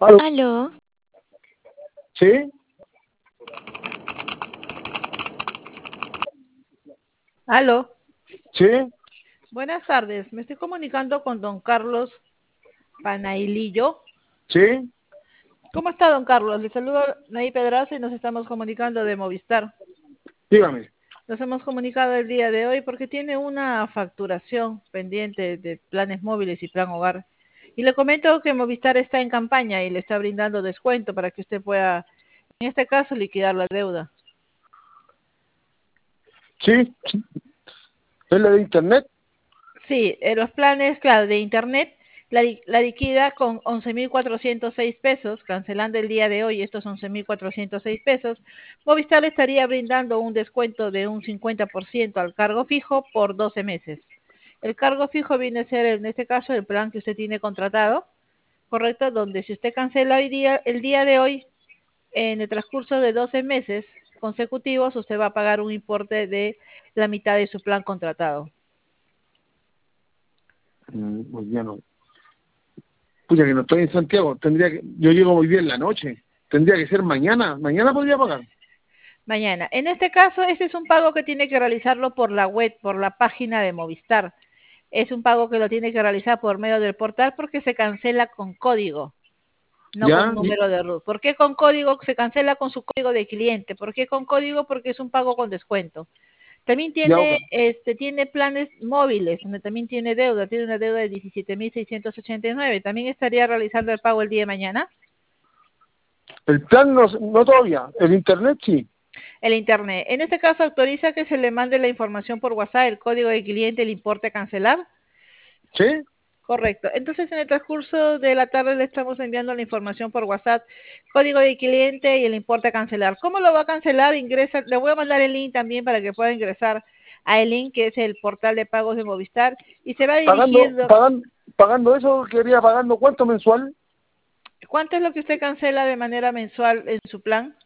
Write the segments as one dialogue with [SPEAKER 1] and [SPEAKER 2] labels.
[SPEAKER 1] Aló.
[SPEAKER 2] Aló.
[SPEAKER 1] ¿Sí?
[SPEAKER 3] Aló.
[SPEAKER 1] ¿Sí?
[SPEAKER 3] Buenas tardes. Me estoy comunicando con don Carlos Panailillo.
[SPEAKER 1] ¿Sí?
[SPEAKER 3] ¿Cómo está, don Carlos? Le saludo Nay Pedraza y nos estamos comunicando de Movistar.
[SPEAKER 1] Dígame.
[SPEAKER 3] Nos hemos comunicado el día de hoy porque tiene una facturación pendiente de planes móviles y plan hogar. Y le comento que Movistar está en campaña y le está brindando descuento para que usted pueda, en este caso, liquidar la deuda.
[SPEAKER 1] ¿Sí? ¿Es la de internet?
[SPEAKER 3] Sí, los planes, claro, de internet, la liquida con 11.406 pesos, cancelando el día de hoy estos 11.406 pesos. Movistar le estaría brindando un descuento de un 50% al cargo fijo por 12 meses. El cargo fijo viene a ser, en este caso, el plan que usted tiene contratado, ¿correcto? Donde si usted cancela hoy día, el día de hoy, en el transcurso de 12 meses consecutivos, usted va a pagar un importe de la mitad de su plan contratado.
[SPEAKER 1] Pues ya no. Pucha, que no estoy en Santiago. Yo llego muy bien en la noche. Tendría que ser mañana. ¿Mañana podría pagar?
[SPEAKER 3] Mañana. En este caso, este es un pago que tiene que realizarlo por la web, por la página de Movistar. Es un pago que lo tiene que realizar por medio del portal porque se cancela con código, no con
[SPEAKER 1] ¿Ya?
[SPEAKER 3] número de RUT. ¿Por qué con código? Se cancela con su código de cliente. ¿Por qué con código? Porque es un pago con descuento. También
[SPEAKER 1] Ya, ok.
[SPEAKER 3] tiene planes móviles, donde también tiene deuda. Tiene una deuda de 17.689. ¿También estaría realizando el pago el día de mañana?
[SPEAKER 1] El plan no todavía. El internet sí.
[SPEAKER 3] El internet. En este caso, autoriza que se le mande la información por WhatsApp, el código de cliente, el importe a cancelar.
[SPEAKER 1] ¿Sí?
[SPEAKER 3] Correcto. Entonces, en el transcurso de la tarde le estamos enviando la información por WhatsApp, código de cliente y el importe a cancelar. ¿Cómo lo va a cancelar? Ingresa, le voy a mandar el link también para que pueda ingresar a el link que es el portal de pagos de Movistar y se va
[SPEAKER 1] Pagando,
[SPEAKER 3] dirigiendo.
[SPEAKER 1] pagando, pagando eso, quería pagando ¿cuánto mensual?
[SPEAKER 3] ¿Cuánto es lo que usted cancela de manera mensual en su plan?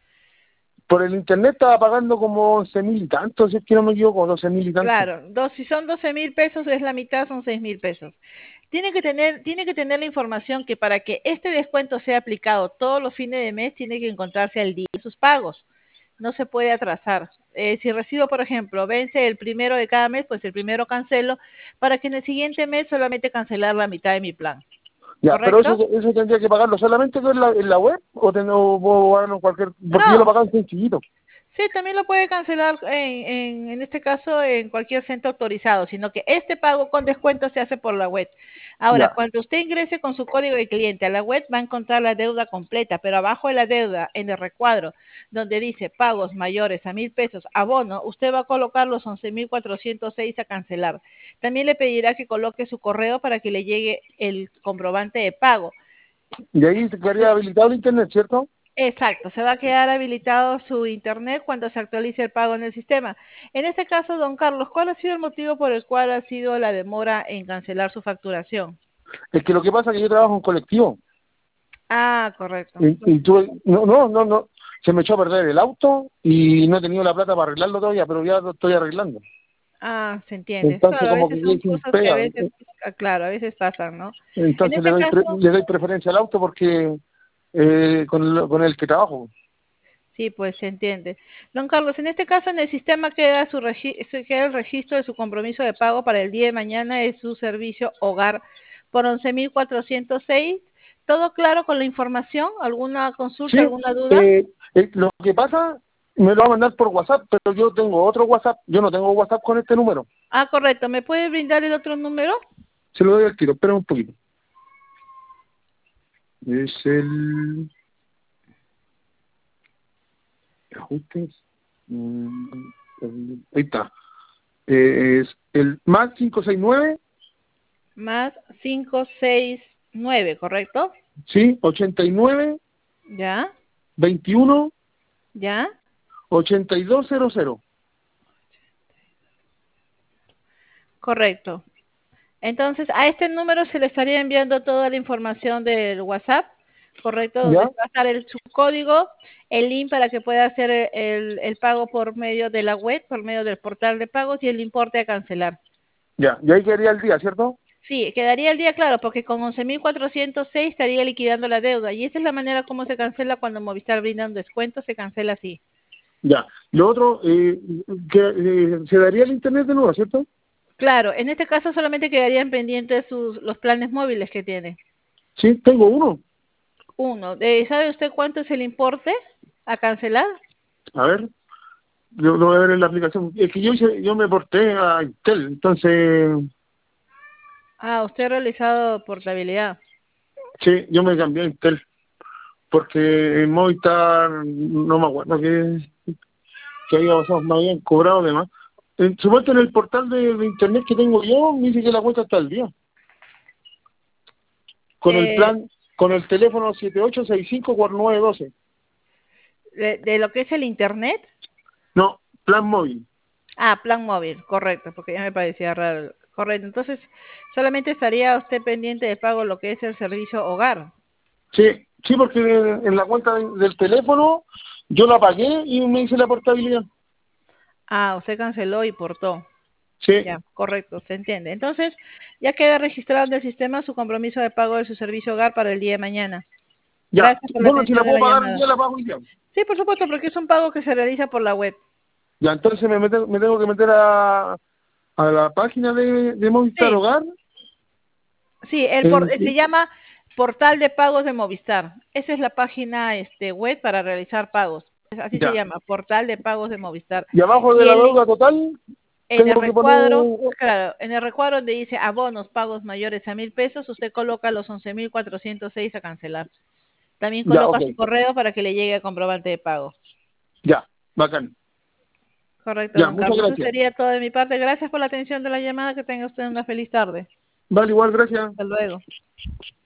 [SPEAKER 1] Por el internet estaba pagando como 11.000 y tanto, si es que no me equivoco, 12.000 y tanto.
[SPEAKER 3] Claro, si son 12.000 pesos, es la mitad, son 6.000 pesos. Tiene que tener la información que para que este descuento sea aplicado todos los fines de mes, tiene que encontrarse al día de sus pagos. No se puede atrasar. Si recibo, por ejemplo, vence el primero de cada mes, pues el primero cancelo, para que en el siguiente mes solamente cancelar la mitad de mi plan.
[SPEAKER 1] Ya, pero
[SPEAKER 3] ¿Correcto?
[SPEAKER 1] eso tendría que pagarlo solamente en la web o puedo pagarlo en cualquier, porque yo lo
[SPEAKER 3] No,
[SPEAKER 1] pagaba en sencillito.
[SPEAKER 3] sí, también lo puede cancelar en este caso en cualquier centro autorizado, sino que este pago con descuento se hace por la web. Ahora,
[SPEAKER 1] Ya,
[SPEAKER 3] cuando usted ingrese con su código de cliente a la web, va a encontrar la deuda completa, pero abajo de la deuda, en el recuadro, donde dice pagos mayores a 1.000 pesos, abono, usted va a colocar los 11.406 a cancelar. También le pedirá que coloque su correo para que le llegue el comprobante de pago.
[SPEAKER 1] y ahí se quedaría habilitado el internet, ¿cierto?
[SPEAKER 3] Exacto, se va a quedar habilitado su internet cuando se actualice el pago en el sistema. En este caso, don Carlos, ¿cuál ha sido el motivo por el cual ha sido la demora en cancelar su facturación?
[SPEAKER 1] Es que lo que pasa es que yo trabajo en colectivo
[SPEAKER 3] Ah, correcto.
[SPEAKER 1] y no, se me echó a perder el auto y no he tenido la plata para arreglarlo todavía, pero ya lo estoy arreglando.
[SPEAKER 3] Ah, se entiende.
[SPEAKER 1] Entonces
[SPEAKER 3] Claro, a
[SPEAKER 1] como
[SPEAKER 3] veces
[SPEAKER 1] que
[SPEAKER 3] son
[SPEAKER 1] quedé sin
[SPEAKER 3] cosas que a
[SPEAKER 1] pega.
[SPEAKER 3] veces, claro, a veces pasan, ¿no? En
[SPEAKER 1] Entonces
[SPEAKER 3] este caso,
[SPEAKER 1] le doy preferencia al auto porque con el que trabajo.
[SPEAKER 3] sí, pues se entiende. Don Carlos, en este caso en el sistema queda queda el registro de su compromiso de pago para el día de mañana de su servicio hogar por 11.406. ¿Todo claro con la información? ¿Alguna consulta,
[SPEAKER 1] Sí,
[SPEAKER 3] alguna duda?
[SPEAKER 1] lo que pasa me lo va a mandar por WhatsApp, pero yo tengo otro WhatsApp, yo no tengo WhatsApp con este número.
[SPEAKER 3] Ah, correcto. ¿Me puede brindar el otro número?
[SPEAKER 1] Se lo doy al tiro, espera un poquito. Es el ajustes. Ahí está. Es el más 569,
[SPEAKER 3] Más 569, ¿correcto?
[SPEAKER 1] sí, 89
[SPEAKER 3] ¿Ya?
[SPEAKER 1] 21
[SPEAKER 3] ¿Ya?
[SPEAKER 1] 8200.
[SPEAKER 3] Correcto. Entonces, a este número se le estaría enviando toda la información del WhatsApp, ¿correcto? Donde
[SPEAKER 1] ¿Ya?
[SPEAKER 3] va a estar su código, el link para que pueda hacer el pago por medio de la web, por medio del portal de pagos y el importe a cancelar.
[SPEAKER 1] Ya, y ahí quedaría el día, ¿cierto?
[SPEAKER 3] Sí, quedaría el día claro, porque con 11.406 estaría liquidando la deuda. Y esa es la manera como se cancela cuando Movistar brinda un descuento, se cancela así.
[SPEAKER 1] Ya. Lo otro, que se daría el internet de nuevo, ¿cierto?
[SPEAKER 3] Claro, en este caso solamente quedarían pendientes los planes móviles que tiene.
[SPEAKER 1] Sí, tengo uno.
[SPEAKER 3] Uno, ¿sabe usted cuánto es el importe a cancelar?
[SPEAKER 1] A ver, yo lo voy a ver en la aplicación. Es que yo me porté a Intel, entonces,
[SPEAKER 3] Ah, usted ha realizado portabilidad.
[SPEAKER 1] sí, yo me cambié a Intel, porque en Movistar no me acuerdo que había pasado, me habían cobrado de más. Supuesto en el portal de internet que tengo yo, me dice que la cuenta está al día. Con el
[SPEAKER 3] Eh,
[SPEAKER 1] plan, con el teléfono 78654912.
[SPEAKER 3] de lo que es el internet.
[SPEAKER 1] No, plan móvil.
[SPEAKER 3] Ah, plan móvil, correcto, porque ya me parecía raro. Correcto, entonces solamente estaría usted pendiente de pago lo que es el servicio hogar.
[SPEAKER 1] Sí, sí, porque en la cuenta del teléfono yo la pagué y me hice la portabilidad.
[SPEAKER 3] Ah, usted canceló y portó.
[SPEAKER 1] Sí,
[SPEAKER 3] Ya, correcto, se entiende. Entonces, ya queda registrado en el sistema su compromiso de pago de su servicio hogar para el día de mañana.
[SPEAKER 1] ya.
[SPEAKER 3] Gracias por la
[SPEAKER 1] Bueno, si la
[SPEAKER 3] atención de
[SPEAKER 1] puedo
[SPEAKER 3] la
[SPEAKER 1] pagar hoy
[SPEAKER 3] llamada.
[SPEAKER 1] día, la pago hoy día.
[SPEAKER 3] Sí, por supuesto, porque es un pago que se realiza por la web.
[SPEAKER 1] Ya, entonces me tengo que meter a la página de Movistar
[SPEAKER 3] Sí,
[SPEAKER 1] Hogar.
[SPEAKER 3] sí, se llama Portal de Pagos de Movistar. Esa es la página web para realizar pagos. Así se
[SPEAKER 1] Ya.
[SPEAKER 3] llama, Portal de Pagos de Movistar.
[SPEAKER 1] Y abajo de
[SPEAKER 3] Y
[SPEAKER 1] la deuda total,
[SPEAKER 3] en el
[SPEAKER 1] tengo que poner...
[SPEAKER 3] recuadro, claro, en el recuadro donde dice abonos pagos mayores a 1.000 pesos, usted coloca los 11.406 a cancelar. También
[SPEAKER 1] Ya, ok.
[SPEAKER 3] coloca su correo para que le llegue el comprobante de pago.
[SPEAKER 1] Ya, bacán.
[SPEAKER 3] Correcto,
[SPEAKER 1] Ya,
[SPEAKER 3] don
[SPEAKER 1] muchas
[SPEAKER 3] Carlos. Eso
[SPEAKER 1] gracias.
[SPEAKER 3] sería todo de mi parte. Gracias por la atención de la llamada. Que tenga usted una feliz tarde.
[SPEAKER 1] Vale, igual, gracias.
[SPEAKER 3] Hasta luego.